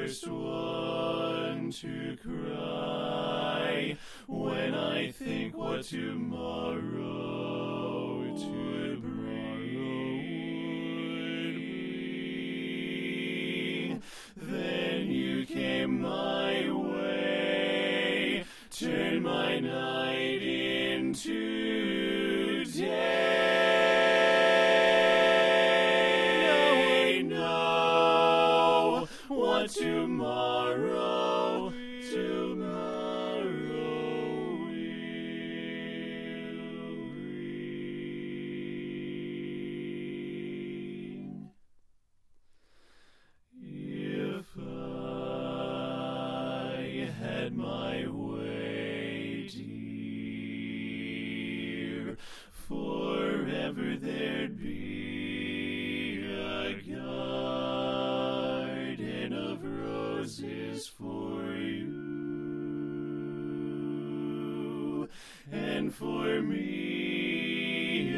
first one to cry when I think what tomorrow to bring. Then you came my way, turned my night into day. Now I know what tomorrow will bring. If I had my way, dear, forever there'd be a garden of roses for you, and for me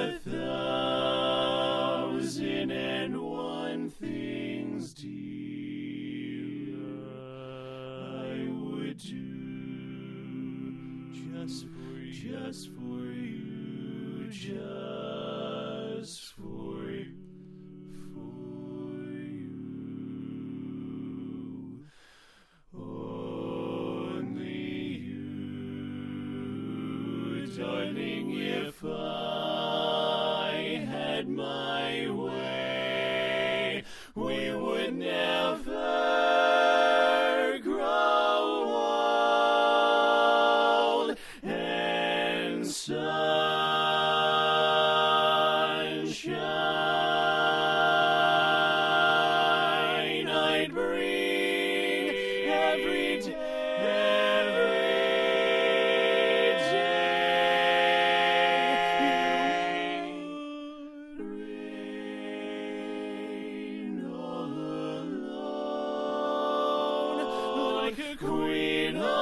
1,001 things, dear, I would do just for you, just for you, just for you, only you, darling. If I had my way, we would never grow old, and sunshine I'd bring every day. You would reign all alone, like a queen